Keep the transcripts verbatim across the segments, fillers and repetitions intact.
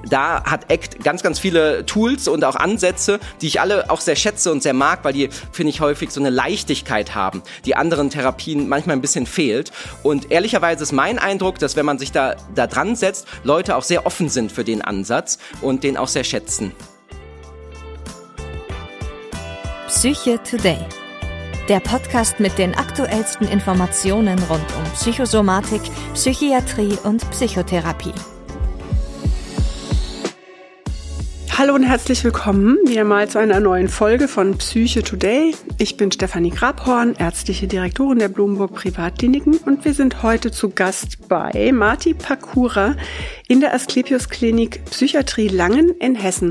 da hat ACT ganz, ganz viele Tools und auch Ansätze, die ich alle auch sehr schätze und sehr mag, weil die, finde ich, häufig so eine Leichtigkeit haben, die anderen Therapien manchmal ein bisschen fehlt. Und ehrlicherweise ist mein Eindruck, dass wenn man sich da, da dran setzt, Leute auch sehr offen sind für den Ansatz und den auch sehr schätzen. Psyche Today. Der Podcast mit den aktuellsten Informationen rund um Psychosomatik, Psychiatrie und Psychotherapie. Hallo und herzlich willkommen wieder mal zu einer neuen Folge von Psyche Today. Ich bin Stefanie Grabhorn, ärztliche Direktorin der Blomburg Privatkliniken und wir sind heute zu Gast bei Marti Pakura in der Asklepios Klinik Psychiatrie Langen in Hessen.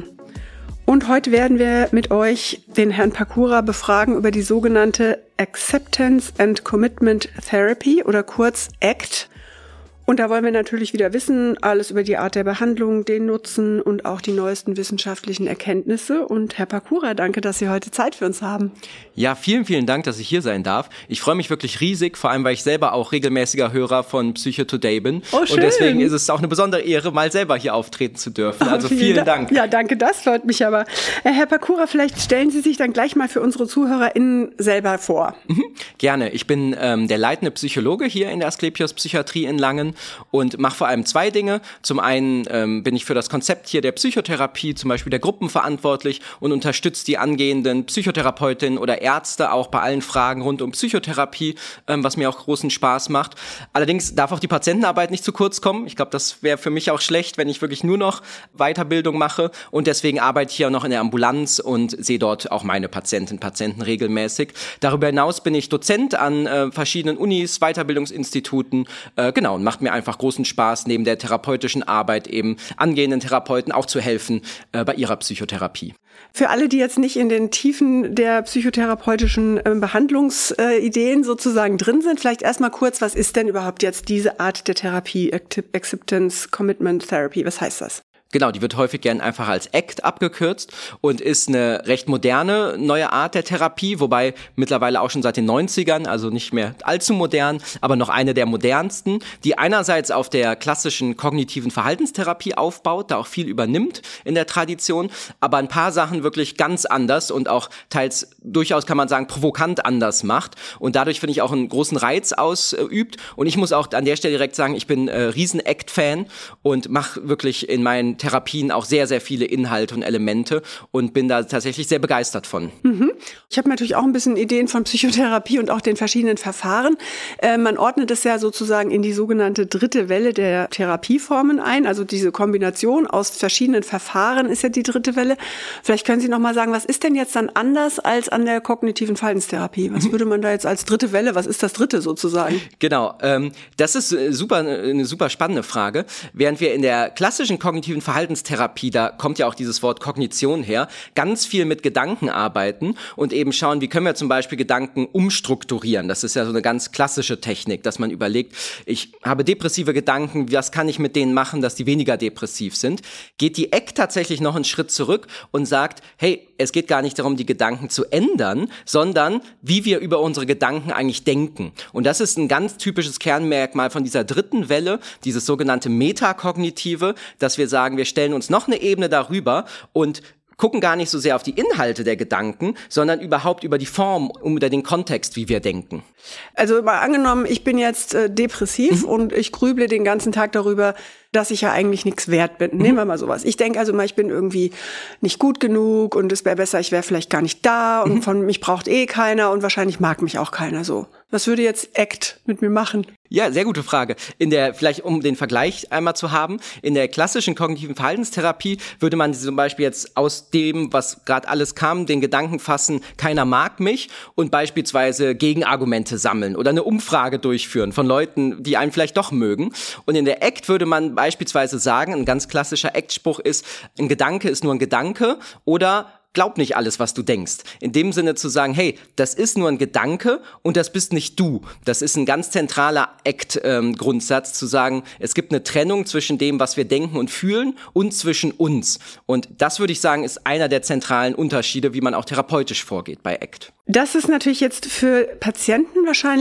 Und heute werden wir mit euch den Herrn Pakura befragen über die sogenannte Acceptance and Commitment Therapy oder kurz ACT. Und da wollen wir natürlich wieder wissen, alles über die Art der Behandlung, den Nutzen und auch die neuesten wissenschaftlichen Erkenntnisse. Und Herr Pakura, danke, dass Sie heute Zeit für uns haben. Ja, vielen, vielen Dank, dass ich hier sein darf. Ich freue mich wirklich riesig, vor allem, weil ich selber auch regelmäßiger Hörer von Psyche Today bin. Oh, schön. Und deswegen ist es auch eine besondere Ehre, mal selber hier auftreten zu dürfen. Also oh, vielen, vielen Dank. Ja, danke, das freut mich aber. Herr Pakura, vielleicht stellen Sie sich dann gleich mal für unsere ZuhörerInnen selber vor. Mhm, gerne. Ich bin ähm, der leitende Psychologe hier in der Asklepios Psychiatrie in Langen und mache vor allem zwei Dinge. Zum einen ähm, bin ich für das Konzept hier der Psychotherapie, zum Beispiel der Gruppen verantwortlich und unterstütze die angehenden Psychotherapeutinnen oder Ärzte auch bei allen Fragen rund um Psychotherapie, ähm, was mir auch großen Spaß macht. Allerdings darf auch die Patientenarbeit nicht zu kurz kommen. Ich glaube, das wäre für mich auch schlecht, wenn ich wirklich nur noch Weiterbildung mache und deswegen arbeite ich hier auch noch in der Ambulanz und sehe dort auch meine Patientinnen und Patienten regelmäßig. Darüber hinaus bin ich Dozent an äh, verschiedenen Unis, Weiterbildungsinstituten, äh, genau, und macht mir einfach großen Spaß, neben der therapeutischen Arbeit eben angehenden Therapeuten auch zu helfen äh, bei ihrer Psychotherapie. Für alle, die jetzt nicht in den Tiefen der psychotherapeutischen äh, Behandlungsideen äh, sozusagen drin sind, vielleicht erstmal kurz, was ist denn überhaupt jetzt diese Art der Therapie, Acceptance Commitment Therapy, was heißt das? Genau, die wird häufig gern einfach als ACT abgekürzt und ist eine recht moderne neue Art der Therapie, wobei mittlerweile auch schon seit den neunzigern, also nicht mehr allzu modern, aber noch eine der modernsten, die einerseits auf der klassischen kognitiven Verhaltenstherapie aufbaut, da auch viel übernimmt in der Tradition, aber ein paar Sachen wirklich ganz anders und auch teils durchaus, kann man sagen, provokant anders macht und dadurch, finde ich, auch einen großen Reiz ausübt. Und ich muss auch an der Stelle direkt sagen, ich bin äh, riesen ACT-Fan und mache wirklich in meinen Therapien auch sehr, sehr viele Inhalte und Elemente und bin da tatsächlich sehr begeistert von. Mhm. Ich habe natürlich auch ein bisschen Ideen von Psychotherapie und auch den verschiedenen Verfahren. Äh, man ordnet es ja sozusagen in die sogenannte dritte Welle der Therapieformen ein. Also diese Kombination aus verschiedenen Verfahren ist ja die dritte Welle. Vielleicht können Sie noch mal sagen, was ist denn jetzt dann anders als an der kognitiven Verhaltenstherapie? Was würde man da jetzt als dritte Welle, was ist das dritte sozusagen? Genau, ähm, das ist super, eine super spannende Frage. Während wir in der klassischen kognitiven Verhaltenstherapie, da kommt ja auch dieses Wort Kognition her, ganz viel mit Gedanken arbeiten und eben schauen, wie können wir zum Beispiel Gedanken umstrukturieren. Das ist ja so eine ganz klassische Technik, dass man überlegt, ich habe depressive Gedanken, was kann ich mit denen machen, dass die weniger depressiv sind? Geht die ACT tatsächlich noch einen Schritt zurück und sagt, hey, es geht gar nicht darum, die Gedanken zu ändern, sondern wie wir über unsere Gedanken eigentlich denken. Und das ist ein ganz typisches Kernmerkmal von dieser dritten Welle, dieses sogenannte Metakognitive, dass wir sagen, wir stellen uns noch eine Ebene darüber und gucken gar nicht so sehr auf die Inhalte der Gedanken, sondern überhaupt über die Form, über den Kontext, wie wir denken. Also mal angenommen, ich bin jetzt äh, depressiv mhm. und ich grüble den ganzen Tag darüber, dass ich ja eigentlich nichts wert bin. Mhm. Nehmen wir mal sowas. Ich denke also mal, ich bin irgendwie nicht gut genug und es wäre besser, ich wäre vielleicht gar nicht da und mhm. von mich braucht eh keiner und wahrscheinlich mag mich auch keiner so. Was würde jetzt ACT mit mir machen? Ja, sehr gute Frage. In der, vielleicht um den Vergleich einmal zu haben, in der klassischen kognitiven Verhaltenstherapie würde man zum Beispiel jetzt aus dem, was gerade alles kam, den Gedanken fassen, keiner mag mich und beispielsweise Gegenargumente sammeln oder eine Umfrage durchführen von Leuten, die einen vielleicht doch mögen. Und in der ACT würde man beispielsweise sagen, ein ganz klassischer ACT-Spruch ist, ein Gedanke ist nur ein Gedanke oder glaub nicht alles, was du denkst. In dem Sinne zu sagen, hey, das ist nur ein Gedanke und das bist nicht du. Das ist ein ganz zentraler ACT-Grundsatz, ähm, zu sagen, es gibt eine Trennung zwischen dem, was wir denken und fühlen und zwischen uns. Und das, würde ich sagen, ist einer der zentralen Unterschiede, wie man auch therapeutisch vorgeht bei ACT. Das ist natürlich jetzt für Patienten wahrscheinlich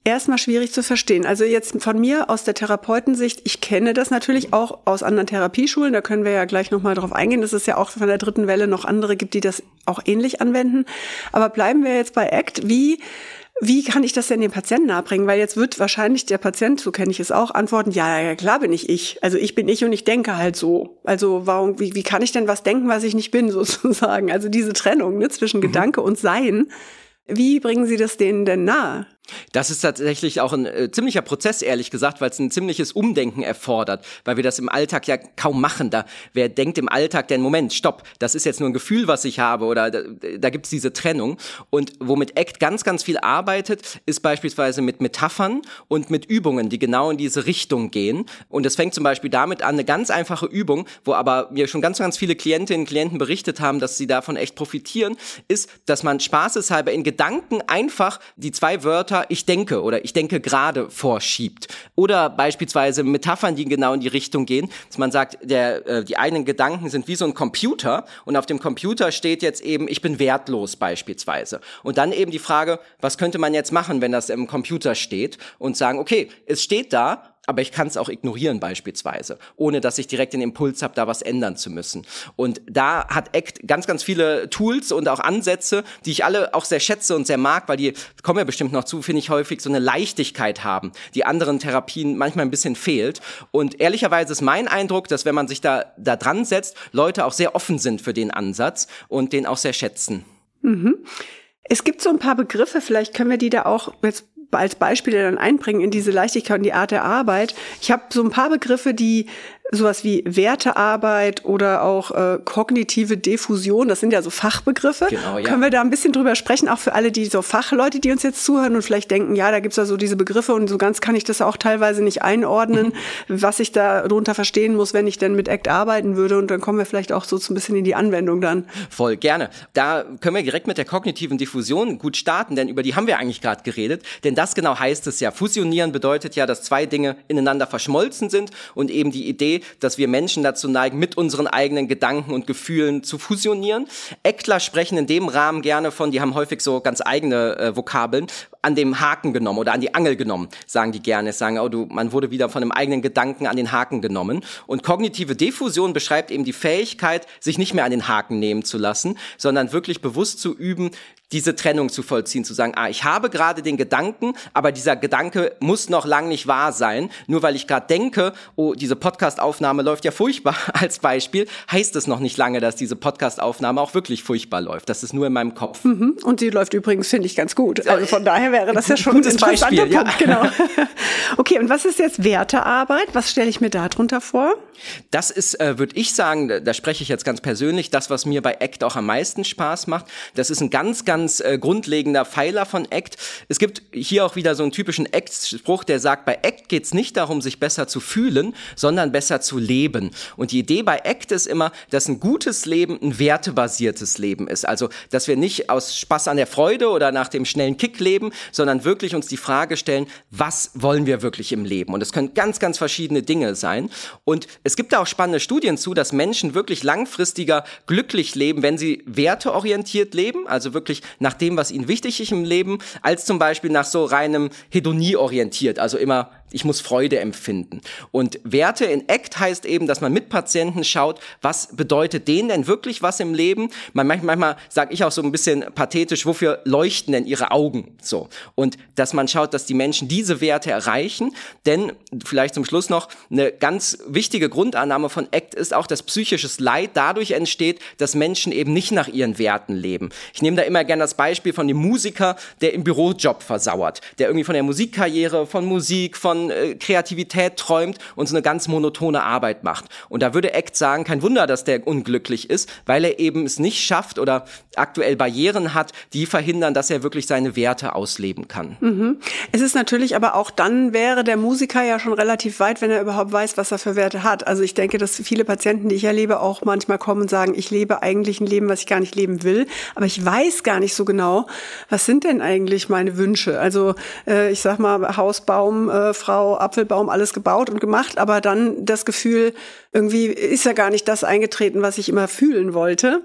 erstmal schwierig zu verstehen. Also jetzt von mir aus der Therapeutensicht, ich kenne das natürlich auch aus anderen Therapieschulen, da können wir ja gleich nochmal drauf eingehen, dass es ja auch von der dritten Welle noch andere gibt, die das auch ähnlich anwenden. Aber bleiben wir jetzt bei A C T. Wie Wie kann ich das denn dem Patienten nahebringen? Weil jetzt wird wahrscheinlich der Patient, so kenne ich es auch, antworten, ja, ja, klar bin ich ich. Also ich bin ich und ich denke halt so. Also warum, wie, wie kann ich denn was denken, was ich nicht bin, sozusagen? Also diese Trennung, ne, zwischen mhm. Gedanke und Sein. Wie bringen Sie das denen denn nahe? Das ist tatsächlich auch ein äh, ziemlicher Prozess, ehrlich gesagt, weil es ein ziemliches Umdenken erfordert, weil wir das im Alltag ja kaum machen. Da, wer denkt im Alltag denn, Moment, stopp, das ist jetzt nur ein Gefühl, was ich habe, oder da, da gibt's diese Trennung. Und womit A C T ganz, ganz viel arbeitet, ist beispielsweise mit Metaphern und mit Übungen, die genau in diese Richtung gehen. Und es fängt zum Beispiel damit an, eine ganz einfache Übung, wo aber mir schon ganz, ganz viele Klientinnen und Klienten berichtet haben, dass sie davon echt profitieren, ist, dass man spaßeshalber in Gedanken einfach die zwei Wörter ich denke oder ich denke gerade vorschiebt. Oder beispielsweise Metaphern, die genau in die Richtung gehen, dass man sagt, der, äh, die eigenen Gedanken sind wie so ein Computer und auf dem Computer steht jetzt eben, ich bin wertlos beispielsweise. Und dann eben die Frage, was könnte man jetzt machen, wenn das im Computer steht und sagen, okay, es steht da, aber ich kann es auch ignorieren beispielsweise, ohne dass ich direkt den Impuls habe, da was ändern zu müssen. Und da hat A C T ganz, ganz viele Tools und auch Ansätze, die ich alle auch sehr schätze und sehr mag, weil die, kommen ja bestimmt noch zu, finde ich häufig so eine Leichtigkeit haben, die anderen Therapien manchmal ein bisschen fehlt. Und ehrlicherweise ist mein Eindruck, dass wenn man sich da, da dran setzt, Leute auch sehr offen sind für den Ansatz und den auch sehr schätzen. Mhm. Es gibt so ein paar Begriffe, vielleicht können wir die da auch jetzt als Beispiele dann einbringen in diese Leichtigkeit und die Art der Arbeit. Ich habe so ein paar Begriffe, die sowas wie Wertearbeit oder auch äh, kognitive Diffusion, das sind ja so Fachbegriffe. Genau, ja. Können wir da ein bisschen drüber sprechen, auch für alle, die so Fachleute, die uns jetzt zuhören und vielleicht denken, ja, da gibt's ja so diese Begriffe und so ganz kann ich das auch teilweise nicht einordnen, was ich da drunter verstehen muss, wenn ich denn mit A C T arbeiten würde, und dann kommen wir vielleicht auch so ein bisschen in die Anwendung dann. Voll, gerne. Da können wir direkt mit der kognitiven Diffusion gut starten, denn über die haben wir eigentlich gerade geredet, denn das genau heißt es ja. Fusionieren bedeutet ja, dass zwei Dinge ineinander verschmolzen sind und eben die Idee, dass wir Menschen dazu neigen, mit unseren eigenen Gedanken und Gefühlen zu fusionieren. Äktler sprechen in dem Rahmen gerne von, die haben häufig so ganz eigene äh, Vokabeln, an dem Haken genommen oder an die Angel genommen, sagen die gerne. Sagen, oh du, man wurde wieder von einem eigenen Gedanken an den Haken genommen. Und kognitive Diffusion beschreibt eben die Fähigkeit, sich nicht mehr an den Haken nehmen zu lassen, sondern wirklich bewusst zu üben, diese Trennung zu vollziehen, zu sagen, ah, ich habe gerade den Gedanken, aber dieser Gedanke muss noch lang nicht wahr sein. Nur weil ich gerade denke, oh, diese Podcast-Aufnahme läuft ja furchtbar als Beispiel, heißt es noch nicht lange, dass diese Podcast-Aufnahme auch wirklich furchtbar läuft. Das ist nur in meinem Kopf. Mhm. Und sie läuft übrigens, finde ich, ganz gut. Also von daher wäre das ja schon ein gutes Beispiel. Ja. Punkt, genau. Okay, und was ist jetzt Wertearbeit? Was stelle ich mir da drunter vor? Das ist, äh, würde ich sagen, da spreche ich jetzt ganz persönlich, das, was mir bei A C T auch am meisten Spaß macht. Das ist ein ganz, ganz äh, grundlegender Pfeiler von A C T. Es gibt hier auch wieder so einen typischen A C T-Spruch, der sagt, bei A C T geht es nicht darum, sich besser zu fühlen, sondern besser zu leben. Und die Idee bei A C T ist immer, dass ein gutes Leben ein wertebasiertes Leben ist. Also, dass wir nicht aus Spaß an der Freude oder nach dem schnellen Kick leben, sondern wirklich uns die Frage stellen, was wollen wir wirklich im Leben? Und es können ganz, ganz verschiedene Dinge sein. Und es gibt da auch spannende Studien zu, dass Menschen wirklich langfristiger glücklich leben, wenn sie werteorientiert leben, also wirklich nach dem, was ihnen wichtig ist im Leben, als zum Beispiel nach so reinem Hedonie orientiert, also immer, ich muss Freude empfinden. Und Werte in A C T heißt eben, dass man mit Patienten schaut, was bedeutet denen denn wirklich was im Leben? Man, manchmal manchmal sage ich auch so ein bisschen pathetisch, wofür leuchten denn ihre Augen? So. Und dass man schaut, dass die Menschen diese Werte erreichen, denn vielleicht zum Schluss noch, eine ganz wichtige Grundannahme von A C T ist auch, dass psychisches Leid dadurch entsteht, dass Menschen eben nicht nach ihren Werten leben. Ich nehme da immer gerne das Beispiel von dem Musiker, der im Bürojob versauert, der irgendwie von der Musikkarriere, von Musik, von äh, Kreativität träumt und so eine ganz monotone Arbeit macht. Und da würde A C T sagen, kein Wunder, dass der unglücklich ist, weil er eben es nicht schafft oder aktuell Barrieren hat, die verhindern, dass er wirklich seine Werte ausleben kann. Mhm. Es ist natürlich aber auch dann wäre der Musiker ja schon relativ weit, wenn er überhaupt weiß, was er für Werte hat. Also ich denke, dass viele Patienten, die ich erlebe, auch manchmal kommen und sagen, ich lebe eigentlich ein Leben, was ich gar nicht leben will, aber ich weiß gar nicht so genau, was sind denn eigentlich meine Wünsche? Also äh, ich sag mal, Haus, Baum, äh, Frau, Apfelbaum, alles gebaut und gemacht, aber dann das Gefühl, irgendwie ist ja gar nicht das eingetreten, was ich immer fühlen wollte.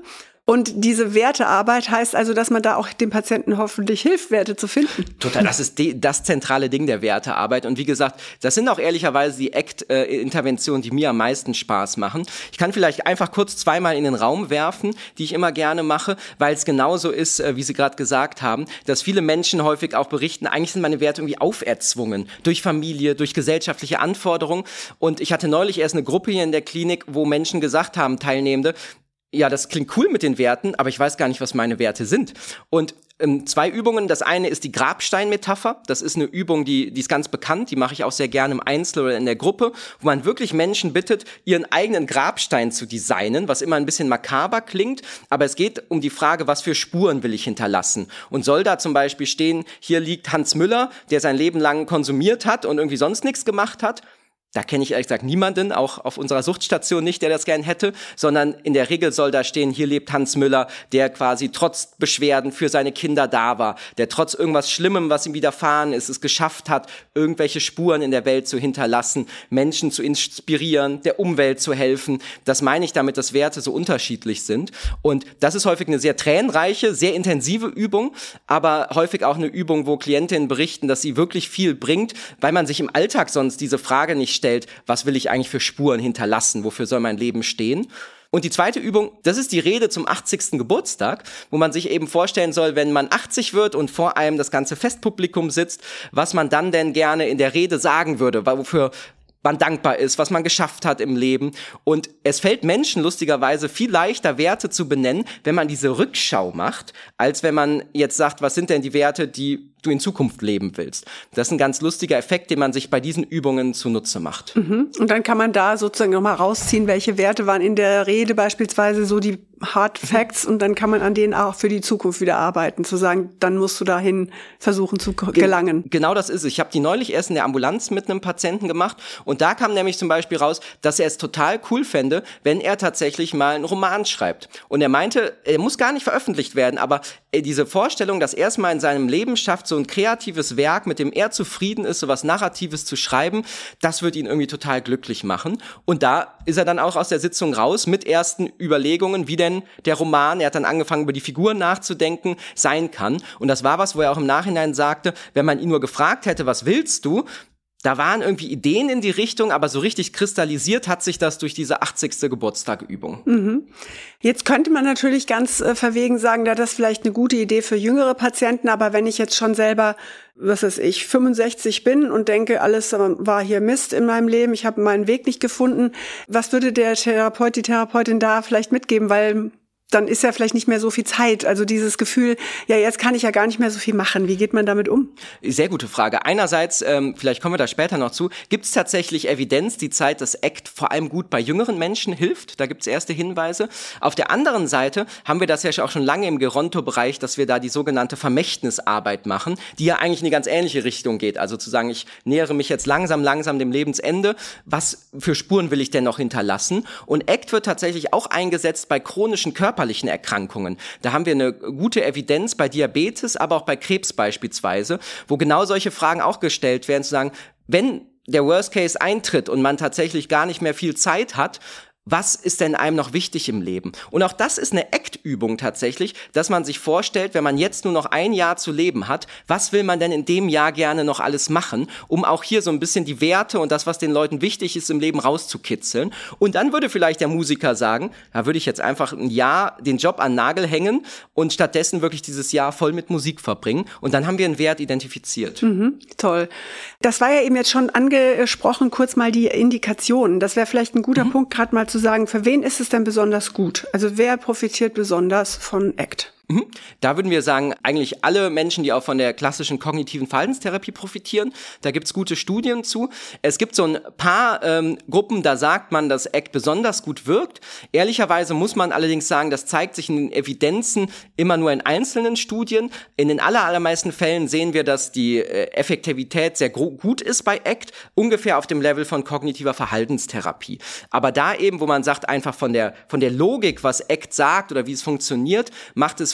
Und diese Wertearbeit heißt also, dass man da auch dem Patienten hoffentlich hilft, Werte zu finden. Total, das ist die, das zentrale Ding der Wertearbeit. Und wie gesagt, das sind auch ehrlicherweise die A C T-Interventionen, die mir am meisten Spaß machen. Ich kann vielleicht einfach kurz zweimal in den Raum werfen, die ich immer gerne mache, weil es genauso ist, wie Sie gerade gesagt haben, dass viele Menschen häufig auch berichten, eigentlich sind meine Werte irgendwie auferzwungen durch Familie, durch gesellschaftliche Anforderungen. Und ich hatte neulich erst eine Gruppe hier in der Klinik, wo Menschen gesagt haben, Teilnehmende, ja, das klingt cool mit den Werten, aber ich weiß gar nicht, was meine Werte sind. Und ähm, zwei Übungen. Das eine ist die Grabstein-Metapher. Das ist eine Übung, die, die ist ganz bekannt. Die mache ich auch sehr gerne im Einzel oder in der Gruppe, wo man wirklich Menschen bittet, ihren eigenen Grabstein zu designen, was immer ein bisschen makaber klingt. Aber es geht um die Frage, was für Spuren will ich hinterlassen? Und soll da zum Beispiel stehen, hier liegt Hans Müller, der sein Leben lang konsumiert hat und irgendwie sonst nichts gemacht hat? Da kenne ich ehrlich gesagt niemanden, auch auf unserer Suchtstation nicht, der das gern hätte, sondern in der Regel soll da stehen, hier lebt Hans Müller, der quasi trotz Beschwerden für seine Kinder da war, der trotz irgendwas Schlimmem, was ihm widerfahren ist, es geschafft hat, irgendwelche Spuren in der Welt zu hinterlassen, Menschen zu inspirieren, der Umwelt zu helfen. Das meine ich damit, dass Werte so unterschiedlich sind. Und das ist häufig eine sehr tränenreiche, sehr intensive Übung, aber häufig auch eine Übung, wo Klientinnen berichten, dass sie wirklich viel bringt, weil man sich im Alltag sonst diese Frage nicht stellt, was will ich eigentlich für Spuren hinterlassen, wofür soll mein Leben stehen? Und die zweite Übung, das ist die Rede zum achtzigsten Geburtstag, wo man sich eben vorstellen soll, wenn man achtzig wird und vor einem das ganze Festpublikum sitzt, was man dann denn gerne in der Rede sagen würde, wofür man dankbar ist, was man geschafft hat im Leben. Und es fällt Menschen lustigerweise viel leichter, Werte zu benennen, wenn man diese Rückschau macht, als wenn man jetzt sagt, was sind denn die Werte, die du in Zukunft leben willst. Das ist ein ganz lustiger Effekt, den man sich bei diesen Übungen zunutze macht. Mhm. Und dann kann man da sozusagen nochmal rausziehen, welche Werte waren in der Rede beispielsweise so die Hard Facts, und dann kann man an denen auch für die Zukunft wieder arbeiten, zu sagen, dann musst du dahin versuchen zu gelangen. Genau das ist es. Ich habe die neulich erst in der Ambulanz mit einem Patienten gemacht, und da kam nämlich zum Beispiel raus, dass er es total cool fände, wenn er tatsächlich mal einen Roman schreibt. Und er meinte, er muss gar nicht veröffentlicht werden, aber diese Vorstellung, dass er es mal in seinem Leben schafft, so ein kreatives Werk, mit dem er zufrieden ist, so was Narratives zu schreiben, das wird ihn irgendwie total glücklich machen. Und da ist er dann auch aus der Sitzung raus mit ersten Überlegungen, wie denn der Roman, er hat dann angefangen, über die Figuren nachzudenken, sein kann. Und das war was, wo er auch im Nachhinein sagte, wenn man ihn nur gefragt hätte, was willst du? Da waren irgendwie Ideen in die Richtung, aber so richtig kristallisiert hat sich das durch diese achtzigste Geburtstagübung. Mhm. Jetzt könnte man natürlich ganz äh, verwegen sagen, da das vielleicht eine gute Idee für jüngere Patienten, aber wenn ich jetzt schon selber, was weiß ich, fünfundsechzig bin und denke, alles war hier Mist in meinem Leben, ich habe meinen Weg nicht gefunden, was würde der Therapeut, die Therapeutin da vielleicht mitgeben, weil dann ist ja vielleicht nicht mehr so viel Zeit. Also dieses Gefühl, ja, jetzt kann ich ja gar nicht mehr so viel machen. Wie geht man damit um? Sehr gute Frage. Einerseits, ähm, vielleicht kommen wir da später noch zu, gibt es tatsächlich Evidenz, die zeigt, dass A C T vor allem gut bei jüngeren Menschen hilft. Da gibt es erste Hinweise. Auf der anderen Seite haben wir das ja auch schon lange im Geronto-Bereich, dass wir da die sogenannte Vermächtnisarbeit machen, die ja eigentlich in eine ganz ähnliche Richtung geht. Also zu sagen, ich nähere mich jetzt langsam, langsam dem Lebensende. Was für Spuren will ich denn noch hinterlassen? Und A C T wird tatsächlich auch eingesetzt bei chronischen Körper Erkrankungen. Da haben wir eine gute Evidenz bei Diabetes, aber auch bei Krebs beispielsweise, wo genau solche Fragen auch gestellt werden, zu sagen, wenn der Worst Case eintritt und man tatsächlich gar nicht mehr viel Zeit hat, was ist denn einem noch wichtig im Leben? Und auch das ist eine A C T-Übung tatsächlich, dass man sich vorstellt, wenn man jetzt nur noch ein Jahr zu leben hat, was will man denn in dem Jahr gerne noch alles machen, um auch hier so ein bisschen die Werte und das, was den Leuten wichtig ist im Leben, rauszukitzeln. Und dann würde vielleicht der Musiker sagen, da würde ich jetzt einfach ein Jahr den Job an den Nagel hängen und stattdessen wirklich dieses Jahr voll mit Musik verbringen. Und dann haben wir einen Wert identifiziert. Mhm, toll. Das war ja eben jetzt schon angesprochen, kurz mal die Indikationen. Das wäre vielleicht ein guter mhm. Punkt, gerade mal zu sagen, für wen ist es denn besonders gut? Also wer profitiert besonders von A C T? Da würden wir sagen, eigentlich alle Menschen, die auch von der klassischen kognitiven Verhaltenstherapie profitieren. Da gibt's gute Studien zu. Es gibt so ein paar ähm, Gruppen, da sagt man, dass A C T besonders gut wirkt. Ehrlicherweise muss man allerdings sagen, das zeigt sich in den Evidenzen immer nur in einzelnen Studien. In den aller, allermeisten Fällen sehen wir, dass die äh, Effektivität sehr gro- gut ist bei A C T, ungefähr auf dem Level von kognitiver Verhaltenstherapie. Aber da eben, wo man sagt, einfach von der, von der Logik, was A C T sagt oder wie es funktioniert, macht es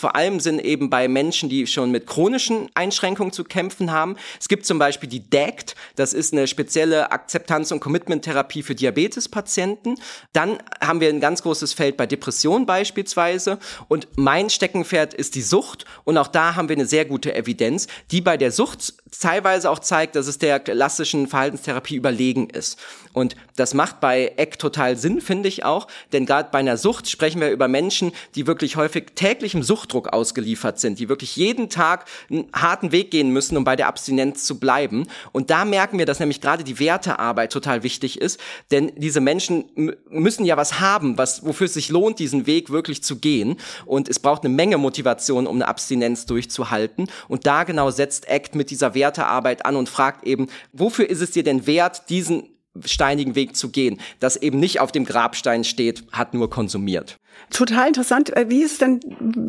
vor allem Sinn eben bei Menschen, die schon mit chronischen Einschränkungen zu kämpfen haben. Es gibt zum Beispiel die D A C T, das ist eine spezielle Akzeptanz- und Commitment-Therapie für Diabetespatienten. Dann haben wir ein ganz großes Feld bei Depressionen beispielsweise. Und mein Steckenpferd ist die Sucht. Und auch da haben wir eine sehr gute Evidenz, die bei der Sucht teilweise auch zeigt, dass es der klassischen Verhaltenstherapie überlegen ist. Und das macht bei E C total Sinn, finde ich auch. Denn gerade bei einer Sucht sprechen wir über Menschen, die wirklich häufig täglichem Suchtdruck ausgeliefert sind, die wirklich jeden Tag einen harten Weg gehen müssen, um bei der Abstinenz zu bleiben. Und da merken wir, dass nämlich gerade die Wertearbeit total wichtig ist, denn diese Menschen m- müssen ja was haben, was, wofür es sich lohnt, diesen Weg wirklich zu gehen. Und es braucht eine Menge Motivation, um eine Abstinenz durchzuhalten. Und da genau setzt A C T mit dieser Wertearbeit an und fragt eben, wofür ist es dir denn wert, diesen steinigen Weg zu gehen, das eben nicht auf dem Grabstein steht, hat nur konsumiert. Total interessant. Wie ist es denn,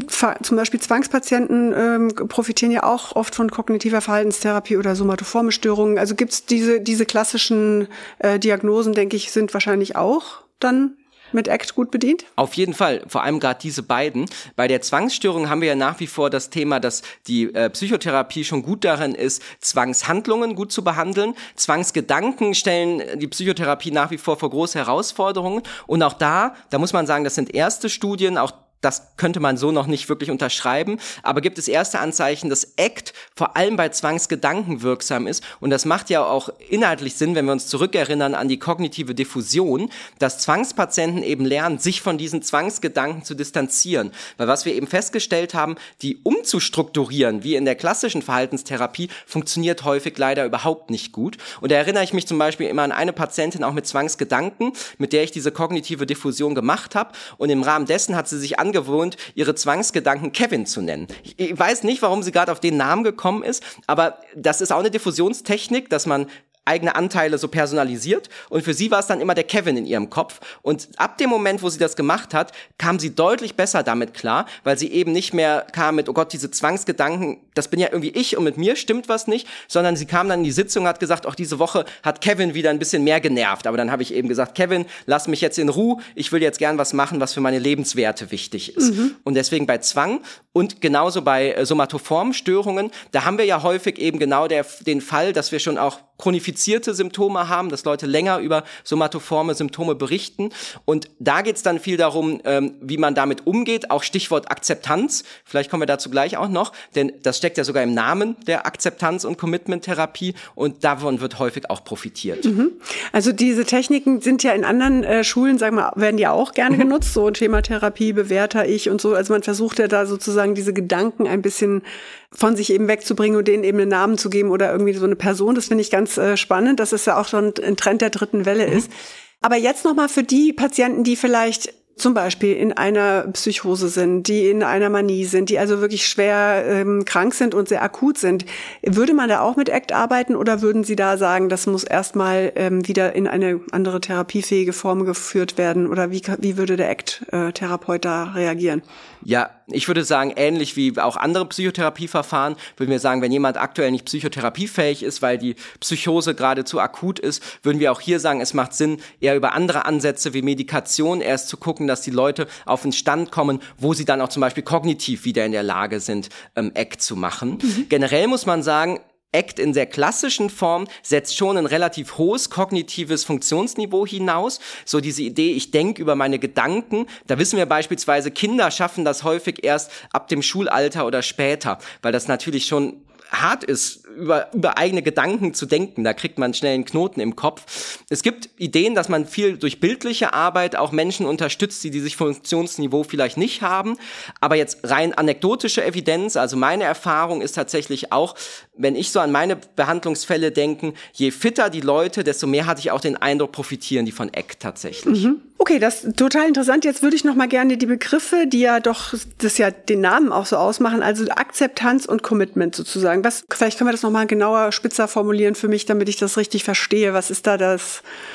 zum Beispiel Zwangspatienten ähm, profitieren ja auch oft von kognitiver Verhaltenstherapie oder somatoforme Störungen. Also gibt's diese diese klassischen äh, Diagnosen, denke ich, sind wahrscheinlich auch dann mit A C T gut bedient? Auf jeden Fall, vor allem gerade diese beiden. Bei der Zwangsstörung haben wir ja nach wie vor das Thema, dass die äh, Psychotherapie schon gut darin ist, Zwangshandlungen gut zu behandeln. Zwangsgedanken stellen die Psychotherapie nach wie vor vor große Herausforderungen. Und auch da, da muss man sagen, das sind erste Studien, auch das könnte man so noch nicht wirklich unterschreiben, aber gibt es erste Anzeichen, dass A C T vor allem bei Zwangsgedanken wirksam ist. Und das macht ja auch inhaltlich Sinn, wenn wir uns zurückerinnern an die kognitive Diffusion, dass Zwangspatienten eben lernen, sich von diesen Zwangsgedanken zu distanzieren. Weil was wir eben festgestellt haben, die umzustrukturieren, wie in der klassischen Verhaltenstherapie, funktioniert häufig leider überhaupt nicht gut. Und da erinnere ich mich zum Beispiel immer an eine Patientin auch mit Zwangsgedanken, mit der ich diese kognitive Diffusion gemacht habe. Und im Rahmen dessen hat sie sich angewohnt, ihre Zwangsgedanken Kevin zu nennen. Ich weiß nicht, warum sie gerade auf den Namen gekommen ist, aber das ist auch eine Diffusionstechnik, dass man eigene Anteile so personalisiert und für sie war es dann immer der Kevin in ihrem Kopf und ab dem Moment, wo sie das gemacht hat, kam sie deutlich besser damit klar, weil sie eben nicht mehr kam mit, oh Gott, diese Zwangsgedanken, das bin ja irgendwie ich und mit mir stimmt was nicht, sondern sie kam dann in die Sitzung und hat gesagt, auch diese Woche hat Kevin wieder ein bisschen mehr genervt, aber dann habe ich eben gesagt, Kevin, lass mich jetzt in Ruhe, ich will jetzt gern was machen, was für meine Lebenswerte wichtig ist. Mhm. Und deswegen bei Zwang und genauso bei äh, somatoformen Störungen, da haben wir ja häufig eben genau der, den Fall, dass wir schon auch chronifizierte Symptome haben, dass Leute länger über somatoforme Symptome berichten. Und da geht es dann viel darum, ähm, wie man damit umgeht, auch Stichwort Akzeptanz. Vielleicht kommen wir dazu gleich auch noch, denn das steckt ja sogar im Namen der Akzeptanz- und Commitment-Therapie und davon wird häufig auch profitiert. Mhm. Also diese Techniken sind ja in anderen äh, Schulen, sagen wir, werden ja auch gerne mhm. genutzt, so Thematherapie, bewährter Ich und so. Also man versucht ja da sozusagen diese Gedanken ein bisschen von sich eben wegzubringen und denen eben einen Namen zu geben oder irgendwie so eine Person. Das finde ich ganz äh, spannend, dass es ja auch schon ein Trend der dritten Welle mhm. ist. Aber jetzt nochmal für die Patienten, die vielleicht zum Beispiel in einer Psychose sind, die in einer Manie sind, die also wirklich schwer ähm, krank sind und sehr akut sind. Würde man da auch mit A C T arbeiten oder würden Sie da sagen, das muss erstmal ähm, wieder in eine andere therapiefähige Form geführt werden? Oder wie, wie würde der A C T-Therapeut da reagieren? Ja, ich würde sagen, ähnlich wie auch andere Psychotherapieverfahren, würden wir sagen, wenn jemand aktuell nicht psychotherapiefähig ist, weil die Psychose gerade zu akut ist, würden wir auch hier sagen, es macht Sinn, eher über andere Ansätze wie Medikation erst zu gucken, dass die Leute auf einen Stand kommen, wo sie dann auch zum Beispiel kognitiv wieder in der Lage sind, ähm, A C T zu machen. Mhm. Generell muss man sagen, A C T in der klassischen Form setzt schon ein relativ hohes kognitives Funktionsniveau hinaus. So diese Idee, ich denke über meine Gedanken. Da wissen wir beispielsweise, Kinder schaffen das häufig erst ab dem Schulalter oder später, weil das natürlich schon hart ist, über, über eigene Gedanken zu denken. Da kriegt man schnell einen Knoten im Kopf. Es gibt Ideen, dass man viel durch bildliche Arbeit auch Menschen unterstützt, die dieses Funktionsniveau vielleicht nicht haben. Aber jetzt rein anekdotische Evidenz, also meine Erfahrung ist tatsächlich auch, wenn ich so an meine Behandlungsfälle denke, je fitter die Leute, desto mehr hatte ich auch den Eindruck, profitieren die von A C T tatsächlich. Mhm. Okay, das ist total interessant. Jetzt würde ich noch mal gerne die Begriffe, die ja doch das ja den Namen auch so ausmachen, also Akzeptanz und Commitment sozusagen. Was, vielleicht können wir das noch mal genauer, spitzer formulieren für mich, damit ich das richtig verstehe. Was ist da das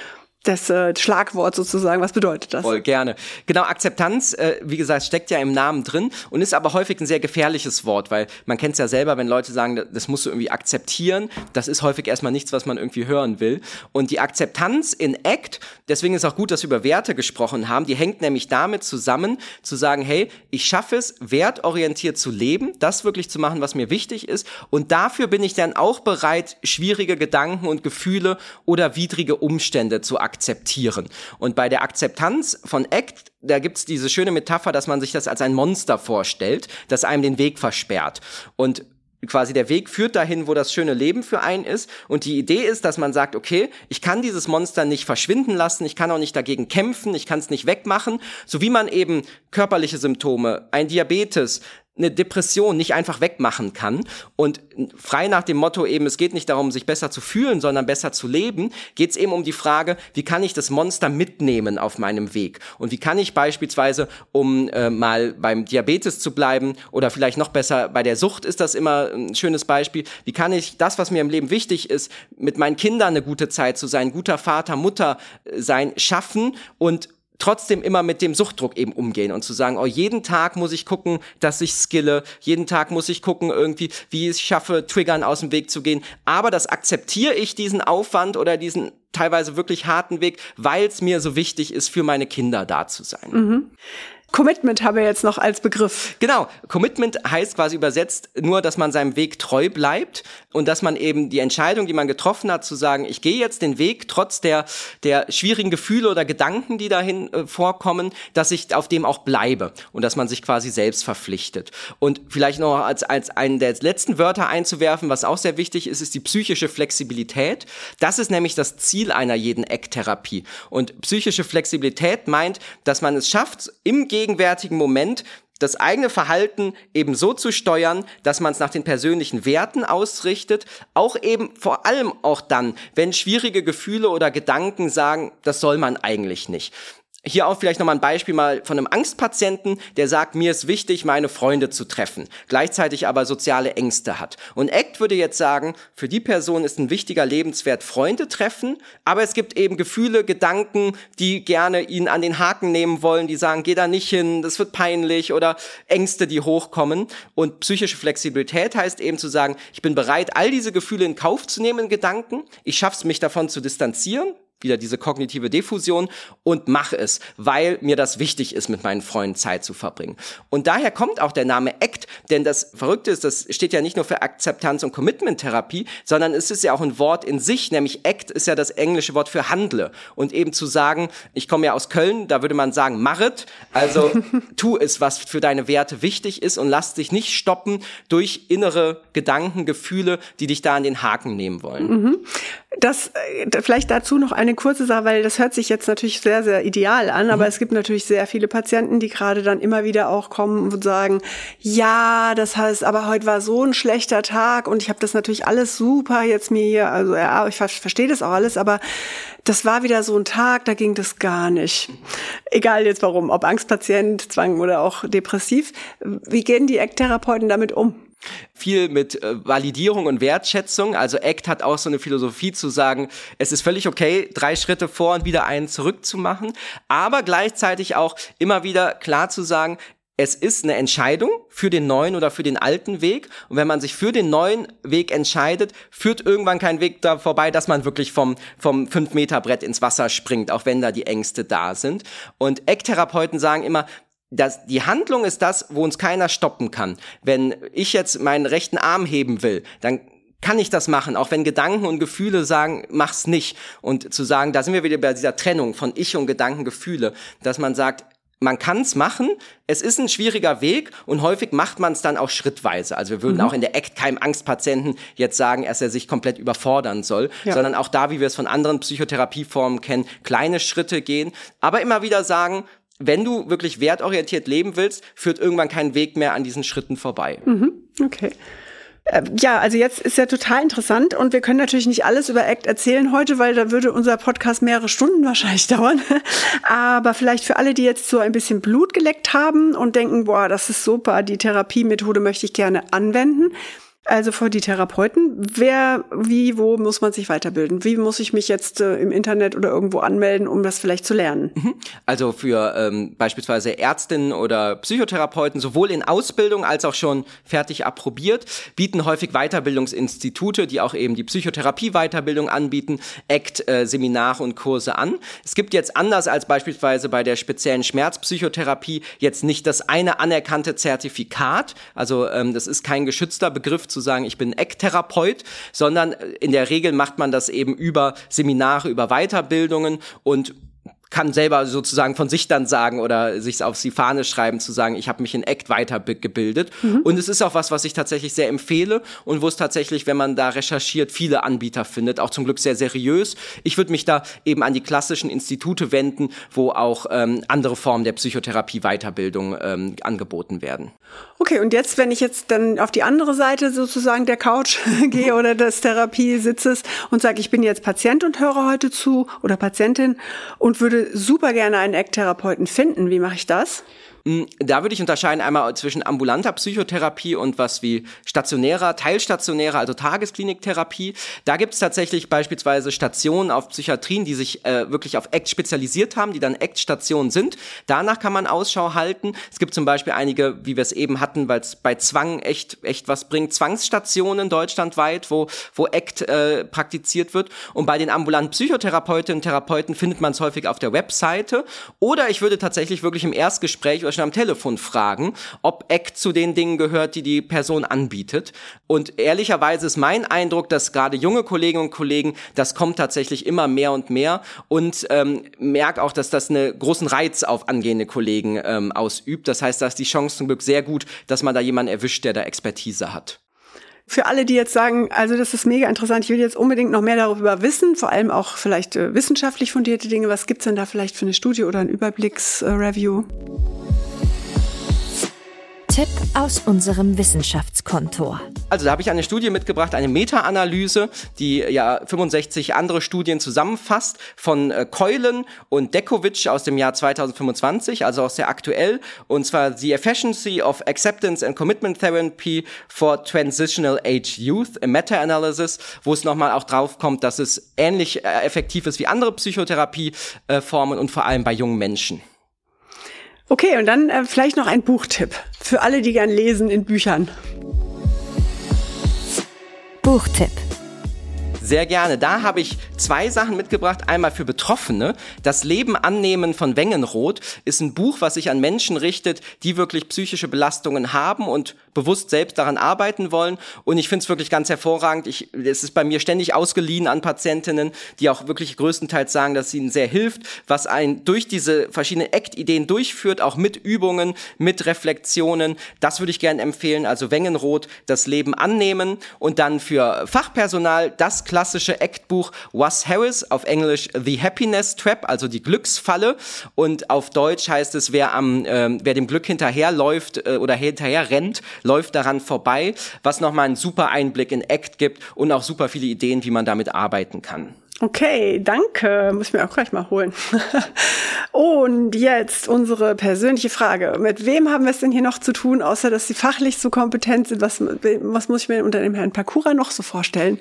das äh, Schlagwort sozusagen. Was bedeutet das? Voll, gerne. Genau, Akzeptanz, äh, wie gesagt, steckt ja im Namen drin und ist aber häufig ein sehr gefährliches Wort, weil man kennt es ja selber, wenn Leute sagen, das musst du irgendwie akzeptieren, das ist häufig erstmal nichts, was man irgendwie hören will. Und die Akzeptanz in ACT, deswegen ist auch gut, dass wir über Werte gesprochen haben, die hängt nämlich damit zusammen, zu sagen, hey, ich schaffe es, wertorientiert zu leben, das wirklich zu machen, was mir wichtig ist, und dafür bin ich dann auch bereit, schwierige Gedanken und Gefühle oder widrige Umstände zu akzeptieren. akzeptieren. Und bei der Akzeptanz von ACT, da gibt's diese schöne Metapher, dass man sich das als ein Monster vorstellt, das einem den Weg versperrt. Und quasi der Weg führt dahin, wo das schöne Leben für einen ist. Und die Idee ist, dass man sagt, okay, ich kann dieses Monster nicht verschwinden lassen, ich kann auch nicht dagegen kämpfen, ich kann es nicht wegmachen, so wie man eben körperliche Symptome, ein Diabetes, eine Depression nicht einfach wegmachen kann. Und frei nach dem Motto eben, es geht nicht darum, sich besser zu fühlen, sondern besser zu leben, geht es eben um die Frage, wie kann ich das Monster mitnehmen auf meinem Weg? Und wie kann ich beispielsweise, um äh, mal beim Diabetes zu bleiben oder vielleicht noch besser bei der Sucht ist das immer ein schönes Beispiel, wie kann ich das, was mir im Leben wichtig ist, mit meinen Kindern eine gute Zeit zu sein, guter Vater, Mutter sein, schaffen und trotzdem immer mit dem Suchtdruck eben umgehen und zu sagen, oh, jeden Tag muss ich gucken, dass ich skille, jeden Tag muss ich gucken irgendwie, wie ich es schaffe, Triggern aus dem Weg zu gehen, aber das akzeptiere ich, diesen Aufwand oder diesen teilweise wirklich harten Weg, weil es mir so wichtig ist, für meine Kinder da zu sein. Mhm. Commitment haben wir jetzt noch als Begriff. Genau, Commitment heißt quasi übersetzt nur, dass man seinem Weg treu bleibt und dass man eben die Entscheidung, die man getroffen hat, zu sagen, ich gehe jetzt den Weg, trotz der der schwierigen Gefühle oder Gedanken, die dahin äh, vorkommen, dass ich auf dem auch bleibe und dass man sich quasi selbst verpflichtet. Und vielleicht noch als als einen der letzten Wörter einzuwerfen, was auch sehr wichtig ist, ist die psychische Flexibilität. Das ist nämlich das Ziel einer jeden ACT-Therapie. Und psychische Flexibilität meint, dass man es schafft, im gegenwärtigen Moment das eigene Verhalten eben so zu steuern, dass man es nach den persönlichen Werten ausrichtet, auch eben vor allem auch dann, wenn schwierige Gefühle oder Gedanken sagen, das soll man eigentlich nicht. Hier auch vielleicht nochmal ein Beispiel mal von einem Angstpatienten, der sagt, mir ist wichtig, meine Freunde zu treffen, gleichzeitig aber soziale Ängste hat. Und ACT würde jetzt sagen, für die Person ist ein wichtiger Lebenswert Freunde treffen, aber es gibt eben Gefühle, Gedanken, die gerne ihn an den Haken nehmen wollen, die sagen, geh da nicht hin, das wird peinlich, oder Ängste, die hochkommen. Und psychische Flexibilität heißt eben zu sagen, ich bin bereit, all diese Gefühle in Kauf zu nehmen, Gedanken, ich schaff's, mich davon zu distanzieren, wieder diese kognitive Diffusion, und mache es, weil mir das wichtig ist, mit meinen Freunden Zeit zu verbringen. Und daher kommt auch der Name ACT, denn das Verrückte ist, das steht ja nicht nur für Akzeptanz- und Commitment-Therapie, sondern es ist ja auch ein Wort in sich, nämlich ACT ist ja das englische Wort für handle. Und eben zu sagen, ich komme ja aus Köln, da würde man sagen, machet, also tu es, was für deine Werte wichtig ist, und lass dich nicht stoppen durch innere Gedanken, Gefühle, die dich da an den Haken nehmen wollen. Mhm. Das, vielleicht dazu noch eine kurze Sache, weil das hört sich jetzt natürlich sehr, sehr ideal an, aber mhm. es gibt natürlich sehr viele Patienten, die gerade dann immer wieder auch kommen und sagen, ja, das heißt, aber heute war so ein schlechter Tag und ich habe das natürlich alles super jetzt mir hier, also ja, ich verstehe das auch alles, aber das war wieder so ein Tag, da ging das gar nicht. Egal jetzt warum, ob Angstpatient, Zwang oder auch depressiv. Wie gehen die ACT-Therapeuten damit um? Viel mit äh, Validierung und Wertschätzung. Also ACT hat auch so eine Philosophie zu sagen, es ist völlig okay, drei Schritte vor und wieder einen zurück zu machen, aber gleichzeitig auch immer wieder klar zu sagen, es ist eine Entscheidung für den neuen oder für den alten Weg. Und wenn man sich für den neuen Weg entscheidet, führt irgendwann kein Weg da vorbei, dass man wirklich vom vom fünf Meter Brett ins Wasser springt, auch wenn da die Ängste da sind. Und ACT-Therapeuten sagen immer, Das, die Handlung ist das, wo uns keiner stoppen kann. Wenn ich jetzt meinen rechten Arm heben will, dann kann ich das machen, auch wenn Gedanken und Gefühle sagen, mach's nicht. Und zu sagen, da sind wir wieder bei dieser Trennung von Ich und Gedanken, Gefühle, dass man sagt, man kann's machen, es ist ein schwieriger Weg und häufig macht man es dann auch schrittweise. Also wir würden mhm. auch in der ACT keinem Angstpatienten jetzt sagen, dass er sich komplett überfordern soll, ja. sondern auch da, wie wir es von anderen Psychotherapieformen kennen, kleine Schritte gehen, aber immer wieder sagen, wenn du wirklich wertorientiert leben willst, führt irgendwann kein Weg mehr an diesen Schritten vorbei. Mhm. Okay. Ja, also jetzt ist ja total interessant und wir können natürlich nicht alles über ACT erzählen heute, weil da würde unser Podcast mehrere Stunden wahrscheinlich dauern. Aber vielleicht für alle, die jetzt so ein bisschen Blut geleckt haben und denken, boah, das ist super, die Therapiemethode möchte ich gerne anwenden. Also für die Therapeuten, wer, wie, wo muss man sich weiterbilden? Wie muss ich mich jetzt äh, im Internet oder irgendwo anmelden, um das vielleicht zu lernen? Also für ähm, beispielsweise Ärztinnen oder Psychotherapeuten, sowohl in Ausbildung als auch schon fertig approbiert, bieten häufig Weiterbildungsinstitute, die auch eben die Psychotherapie-Weiterbildung anbieten, A C T-Seminare und Kurse an. Es gibt jetzt anders als beispielsweise bei der speziellen Schmerzpsychotherapie jetzt nicht das eine anerkannte Zertifikat, also ähm, das ist kein geschützter Begriff zu sagen, ich bin A C T-Therapeut, sondern in der Regel macht man das eben über Seminare, über Weiterbildungen und kann selber sozusagen von sich dann sagen oder sich auf die Fahne schreiben, zu sagen, ich habe mich in A C T weitergebildet. Mhm. Und es ist auch was, was ich tatsächlich sehr empfehle und wo es tatsächlich, wenn man da recherchiert, viele Anbieter findet, auch zum Glück sehr seriös. Ich würde mich da eben an die klassischen Institute wenden, wo auch ähm, andere Formen der Psychotherapie-Weiterbildung ähm, angeboten werden. Okay, und jetzt, wenn ich jetzt dann auf die andere Seite sozusagen der Couch gehe oder des Therapiesitzes und sage, ich bin jetzt Patient und höre heute zu oder Patientin und würde super gerne einen A C T-Therapeuten finden. Wie mache ich das? Da würde ich unterscheiden einmal zwischen ambulanter Psychotherapie und was wie stationärer, teilstationärer, also Tagesklinik-Therapie. Da gibt es tatsächlich beispielsweise Stationen auf Psychiatrien, die sich äh, wirklich auf A C T spezialisiert haben, die dann A C T-Stationen sind. Danach kann man Ausschau halten. Es gibt zum Beispiel einige, wie wir es eben hatten, weil es bei Zwang echt echt was bringt, Zwangsstationen deutschlandweit, wo wo A C T äh, praktiziert wird. Und bei den ambulanten Psychotherapeutinnen und Therapeuten findet man es häufig auf der Webseite. Oder ich würde tatsächlich wirklich im Erstgespräch schon am Telefon fragen, ob A C T zu den Dingen gehört, die die Person anbietet. Und ehrlicherweise ist mein Eindruck, dass gerade junge Kolleginnen und Kollegen, das kommt tatsächlich immer mehr und mehr und ähm, merke auch, dass das einen großen Reiz auf angehende Kollegen ähm, ausübt. Das heißt, da ist die Chance zum Glück sehr gut, dass man da jemanden erwischt, der da Expertise hat. Für alle, die jetzt sagen, also das ist mega interessant, ich will jetzt unbedingt noch mehr darüber wissen, vor allem auch vielleicht äh, wissenschaftlich fundierte Dinge, was gibt's denn da vielleicht für eine Studie oder ein Überblicks-Review? Tipp aus unserem Wissenschaftskontor. Also da habe ich eine Studie mitgebracht, eine Meta-Analyse, die ja fünfundsechzig andere Studien zusammenfasst von äh, Keulen und Dekovic aus dem Jahr zweitausendfünfundzwanzig, also auch sehr aktuell, und zwar The Efficiency of Acceptance and Commitment Therapy for Transitional Age Youth, a Meta-Analysis, wo es nochmal auch drauf kommt, dass es ähnlich äh, effektiv ist wie andere Psychotherapieformen äh, und vor allem bei jungen Menschen. Okay, und dann äh, vielleicht noch ein Buchtipp für alle, die gern lesen in Büchern. Buchtipp. Sehr gerne. Da habe ich zwei Sachen mitgebracht. Einmal für Betroffene. Das Leben annehmen von Wengenroth ist ein Buch, was sich an Menschen richtet, die wirklich psychische Belastungen haben und bewusst selbst daran arbeiten wollen. Und ich finde es wirklich ganz hervorragend. Ich, es ist bei mir ständig ausgeliehen an Patientinnen, die auch wirklich größtenteils sagen, dass es ihnen sehr hilft, was einen durch diese verschiedenen A C T-Ideen durchführt, auch mit Übungen, mit Reflexionen. Das würde ich gerne empfehlen. Also Wengenroth, das Leben annehmen. Und dann für Fachpersonal das klassische A C T-Buch Was Harris, auf Englisch The Happiness Trap, also die Glücksfalle. Und auf Deutsch heißt es, wer, am, äh, wer dem Glück hinterherläuft äh, oder hinterher rennt, läuft daran vorbei, was nochmal einen super Einblick in A C T gibt und auch super viele Ideen, wie man damit arbeiten kann. Okay, danke. Muss ich mir auch gleich mal holen. Und jetzt unsere persönliche Frage. Mit wem haben wir es denn hier noch zu tun, außer dass Sie fachlich so kompetent sind? Was, was muss ich mir unter dem Herrn Pakura noch so vorstellen?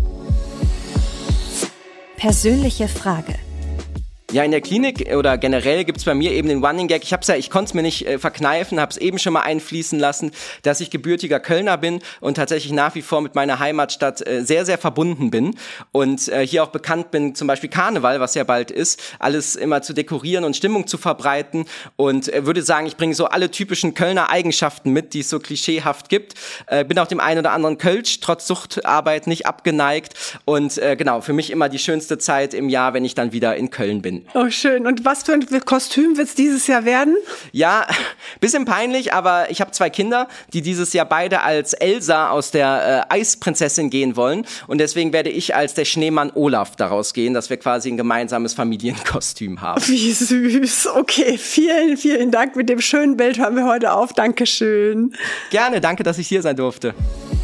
Persönliche Frage. Ja, in der Klinik oder generell gibt's bei mir eben den Running Gag. Ich hab's ja, ich konnte es mir nicht äh, verkneifen, habe es eben schon mal einfließen lassen, dass ich gebürtiger Kölner bin und tatsächlich nach wie vor mit meiner Heimatstadt äh, sehr, sehr verbunden bin und äh, hier auch bekannt bin, zum Beispiel Karneval, was ja bald ist, alles immer zu dekorieren und Stimmung zu verbreiten und äh, würde sagen, ich bringe so alle typischen Kölner Eigenschaften mit, die es so klischeehaft gibt. Äh, bin auch dem einen oder anderen Kölsch trotz Suchtarbeit nicht abgeneigt und äh, genau, für mich immer die schönste Zeit im Jahr, wenn ich dann wieder in Köln bin. Oh, schön. Und was für ein Kostüm wird es dieses Jahr werden? Ja, bisschen peinlich, aber ich habe zwei Kinder, die dieses Jahr beide als Elsa aus der äh, Eisprinzessin gehen wollen. Und deswegen werde ich als der Schneemann Olaf daraus gehen, dass wir quasi ein gemeinsames Familienkostüm haben. Wie süß. Okay, vielen, vielen Dank. Mit dem schönen Bild hören wir heute auf. Dankeschön. Gerne, danke, dass ich hier sein durfte.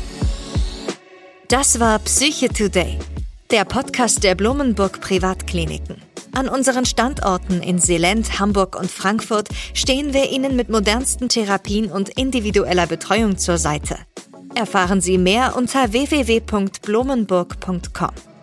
Das war Psyche Today, der Podcast der Blumenburg Privatkliniken. An unseren Standorten in Seelend, Hamburg und Frankfurt stehen wir Ihnen mit modernsten Therapien und individueller Betreuung zur Seite. Erfahren Sie mehr unter w w w punkt blumenburg punkt com.